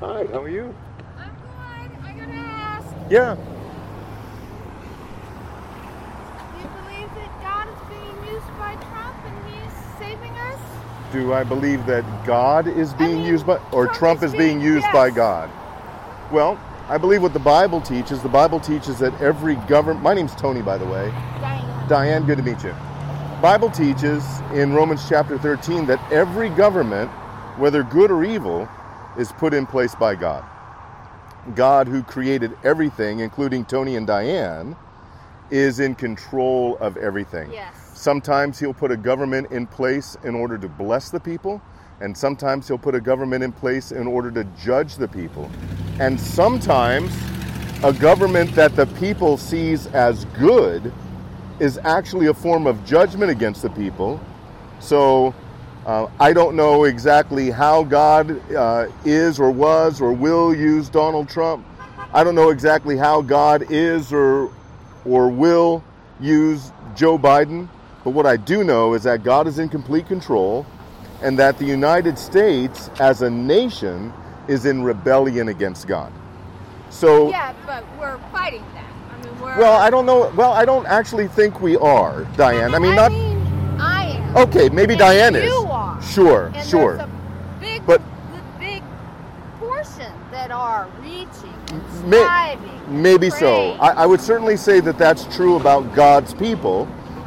Hi, how are you? I'm good. I gotta ask. Yeah. Do you believe that God is being used by Trump and he's saving us? Do I believe that God is being used by, or Trump is being used yes. by God? Well, I believe what the Bible teaches. The Bible teaches that every government, my name's Tony, by the way. Diane, good to meet you. Bible teaches in Romans chapter 13 that every government, whether good or evil, is put in place by God. God, who created everything, including Tony and Diane, is in control of everything. Yes. Sometimes he'll put a government in place in order to bless the people, and sometimes he'll put a government in place in order to judge the people. And sometimes a government that the people sees as good is actually a form of judgment against the people. So I don't know exactly how God is or was or will use Donald Trump. I don't know exactly how God is or will use Joe Biden. But what I do know is that God is in complete control and that the United States as a nation is in rebellion against God. So yeah, but we're fighting that. I mean, well, I don't know. Well, I don't actually think we are, Diane. I mean, I am. Okay, maybe and Diane you is. Are. Sure, and sure. There's a big portion that are reaching and striving. Maybe so. I would certainly say that that's true about God's people.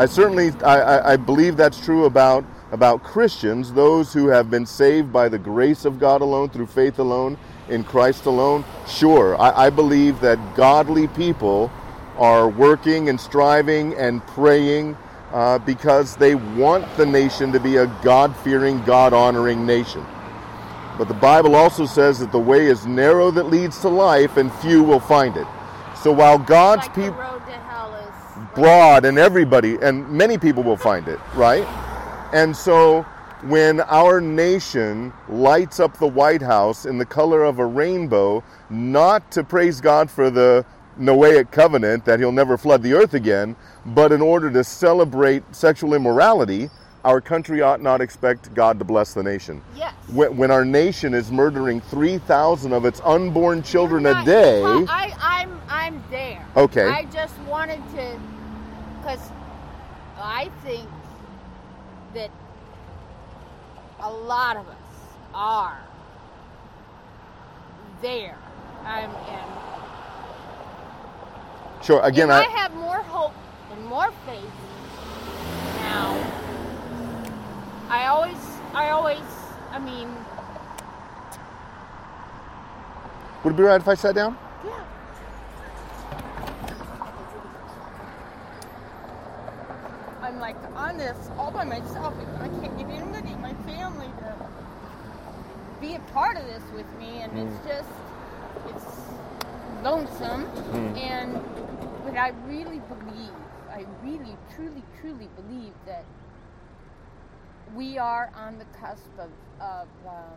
I believe that's true about Christians, those who have been saved by the grace of God alone, through faith alone, in Christ alone. Sure, I believe that godly people are working and striving and praying because they want the nation to be a God-fearing, God-honoring nation. But the Bible also says that the way is narrow that leads to life, and few will find it. So while God's people, the road to hell is broad, and everybody, and many people will find it, right? And so when our nation lights up the White House in the color of a rainbow, not to praise God for the Noahic covenant that he'll never flood the earth again, but in order to celebrate sexual immorality, our country ought not expect God to bless the nation. Yes. When our nation is murdering 3,000 of its unborn children a day. I'm there. Okay. I just wanted to, because I think that a lot of us are there. Sure. Again, I have more hope and more faith now. I mean. Would it be right if I sat down? Yeah. I'm like on this all by myself. I can't get anybody in my family to be a part of this with me, and it's lonesome. But I really truly believe that we are on the cusp of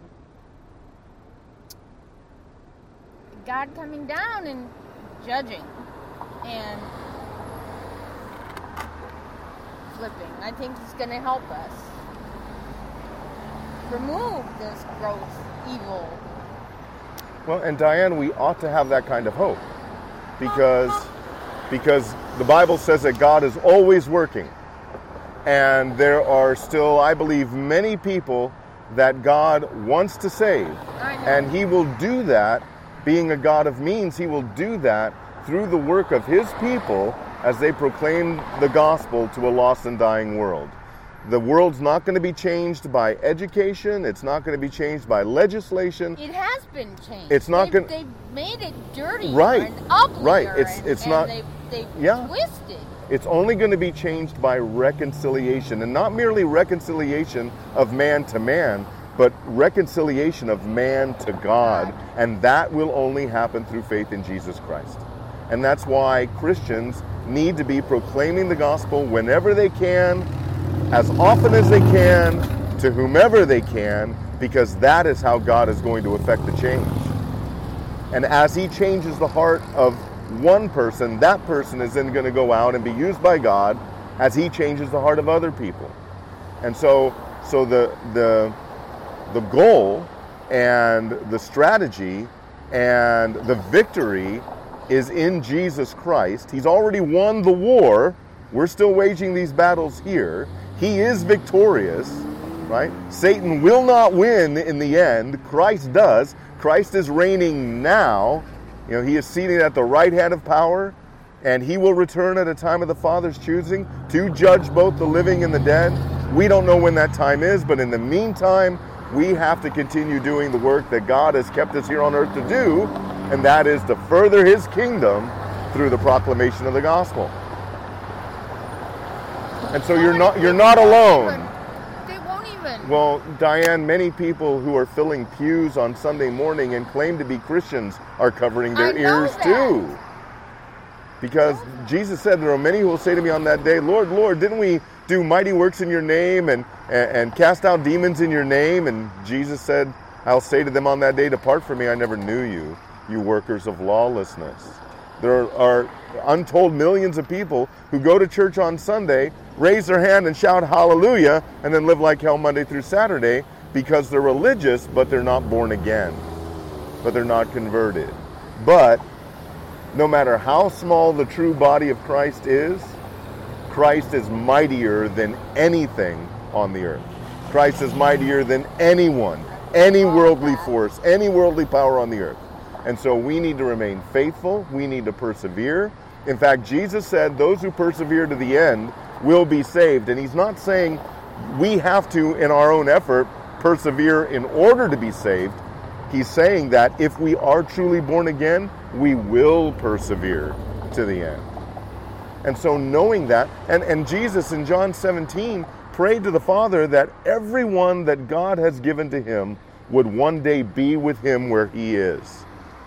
God coming down and judging and flipping. I think He's going to help us remove this gross evil. Well, and Diane, we ought to have that kind of hope because the Bible says that God is always working. And there are still, I believe, many people that God wants to save. And He will do that, being a God of means, He will do that through the work of His people as they proclaim the gospel to a lost and dying world. The world's not going to be changed by education. It's not going to be changed by legislation. It has been changed. It's not going. They've made it dirtier right. and uglier. Right. It's not. They've twisted. It's only going to be changed by reconciliation, and not merely reconciliation of man to man, but reconciliation of man to God, and that will only happen through faith in Jesus Christ. And that's why Christians need to be proclaiming the gospel whenever they can, as often as they can, to whomever they can, because that is how God is going to effect the change. And as He changes the heart of one person, that person is then going to go out and be used by God as He changes the heart of other people. And so the goal and the strategy and the victory is in Jesus Christ. He's already won the war. We're still waging these battles here. He is victorious, right? Satan will not win in the end. Christ does. Christ is reigning now. He is seated at the right hand of power, and he will return at a time of the Father's choosing to judge both the living and the dead. We don't know when that time is, but in the meantime, we have to continue doing the work that God has kept us here on earth to do, and that is to further his kingdom through the proclamation of the gospel. And so you're not alone. They won't even. Well, Diane, many people who are filling pews on Sunday morning and claim to be Christians are covering their ears too. Because Jesus said, there are many who will say to me on that day, Lord, Lord, didn't we do mighty works in your name and cast out demons in your name? And Jesus said, I'll say to them on that day, depart from me, I never knew you, you workers of lawlessness. There are untold millions of people who go to church on Sunday, raise their hand and shout hallelujah, and then live like hell Monday through Saturday because they're religious, but they're not born again, but they're not converted. But no matter how small the true body of Christ is mightier than anything on the earth. Christ is mightier than anyone, any worldly force, any worldly power on the earth. And so we need to remain faithful. We need to persevere. In fact, Jesus said those who persevere to the end will be saved. And he's not saying we have to, in our own effort, persevere in order to be saved. He's saying that if we are truly born again, we will persevere to the end. And so knowing that, and Jesus in John 17 prayed to the Father that everyone that God has given to him would one day be with him where he is.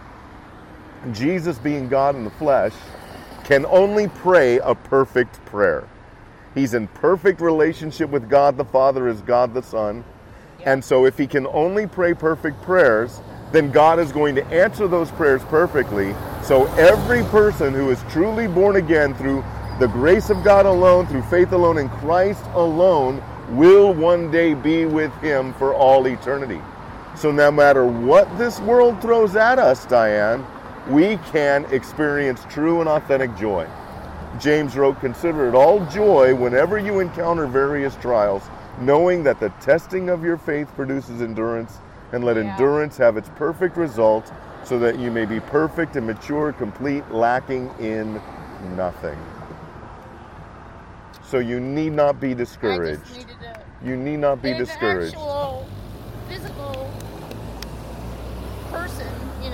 Jesus, being God in the flesh, can only pray a perfect prayer. He's in perfect relationship with God the Father as God the Son. And so if he can only pray perfect prayers, then God is going to answer those prayers perfectly. So every person who is truly born again through the grace of God alone, through faith alone, in Christ alone, will one day be with him for all eternity. So no matter what this world throws at us, Diane, we can experience true and authentic joy. James wrote, consider it all joy whenever you encounter various trials, knowing that the testing of your faith produces endurance, and let endurance have its perfect result, so that you may be perfect and mature, complete, lacking in nothing. So you need not be discouraged. You need not be discouraged. An actual physical person,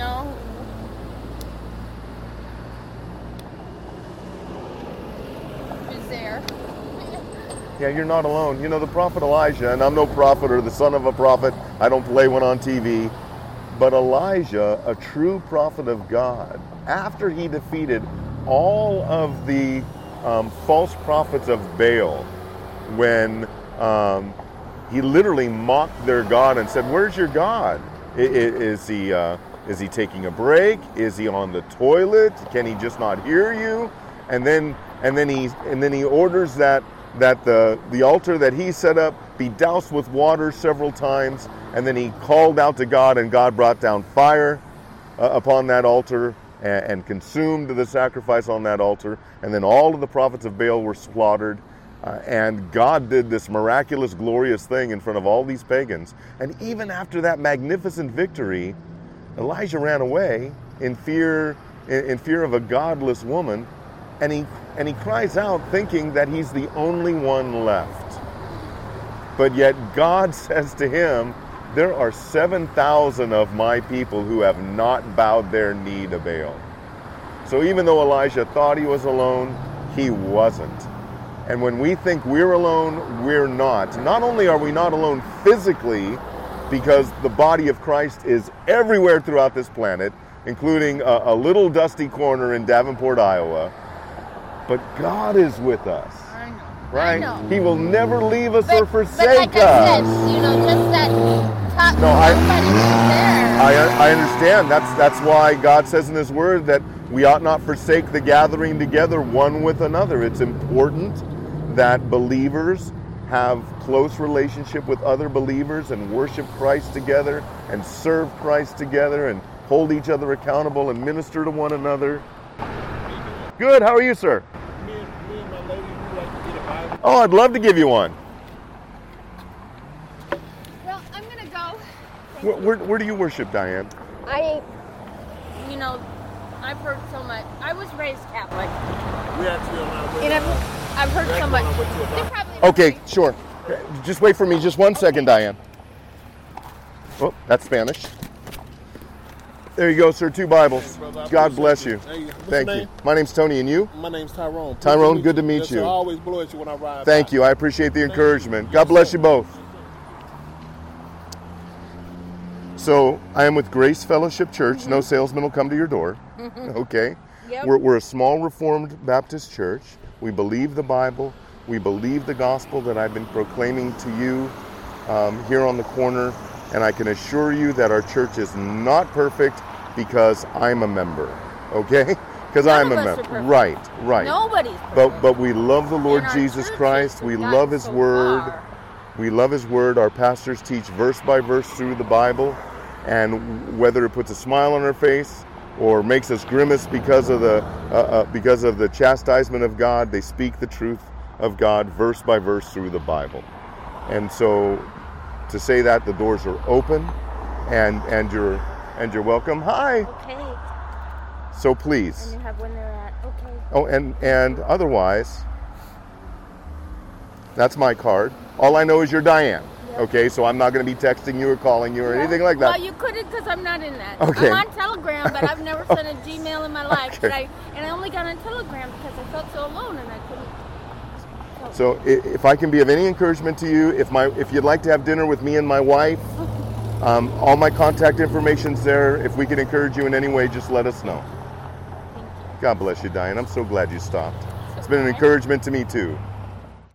is there. Yeah, you're not alone. The prophet Elijah, and I'm no prophet or the son of a prophet. I don't play one on TV. But Elijah, a true prophet of God, after he defeated all of the false prophets of Baal, when he literally mocked their God and said, where's your God? Is he taking a break? Is he on the toilet? Can he just not hear you? And then he orders that the altar that he set up be doused with water several times, and then he called out to God, and God brought down fire upon that altar and consumed the sacrifice on that altar, and then all of the prophets of Baal were slaughtered, and God did this miraculous, glorious thing in front of all these pagans. And even after that magnificent victory, Elijah ran away in fear of a godless woman, and he cries out thinking that he's the only one left. But yet God says to him, there are 7,000 of my people who have not bowed their knee to Baal. So even though Elijah thought he was alone, he wasn't. And when we think we're alone, we're not. Not only are we not alone physically, because the body of Christ is everywhere throughout this planet, including a little dusty corner in Davenport, Iowa, but God is with us. I know. Right? I know. He will never leave us or forsake but like us. I said, just that touch. No, there. I understand. That's why God says in his word that we ought not forsake the gathering together one with another. It's important that believers have close relationship with other believers and worship Christ together and serve Christ together and hold each other accountable and minister to one another. Good. How are you, sir? Me and my lady, we like to get a Bible. Oh, I'd love to give you one. Well, I'm gonna go. Where do you worship, Diane? You know, I've heard so much. I was raised Catholic, We actually on our way. and I've heard so much. on our way to a They doctor. probably Okay, sure. Just wait for me just one second, Diane. Oh, that's Spanish. There you go, sir. 2 Bibles. Brother, I God appreciate bless you. you. Hey, what's Thank your you. name? My name's Tony, and you? My name's Tyrone. Tyrone, good to meet Yes, you. sir, I always blow at you when I ride Thank by. you. I appreciate the encouragement. God Yes, bless sir. you both. So, I am with Grace Fellowship Church. No salesman will come to your door. Okay? Yep. We're a small Reformed Baptist church. We believe the Bible. We believe the gospel that I've been proclaiming to you here on the corner. And I can assure you that our church is not perfect because I'm a member. Okay? Because None I'm of a us are member. perfect. Right. Nobody's perfect. But we love the Lord And our Jesus churches Christ. have We gotten love His so Word. far. We love His Word. Our pastors teach verse by verse through the Bible. And whether it puts a smile on our face or makes us grimace because of the chastisement of God, they speak the truth of God verse by verse through the Bible. And so to say that, the doors are open and you're welcome. Hi. Okay. So please. And you have when they're at. Okay. Oh, and otherwise, that's my card. All I know is you're Diane. Yep. Okay, so I'm not going to be texting you or calling you or anything like that. Well, you couldn't because I'm not in that. Okay. I'm on Telegram, but I've never sent a Gmail in my life. Okay. And I only got on Telegram because I felt so alone and I couldn't. So if I can be of any encouragement to you, if you'd like to have dinner with me and my wife, all my contact information's there. If we can encourage you in any way, just let us know. Thank you. God bless you, Diane. I'm so glad you stopped. It's been an encouragement to me too.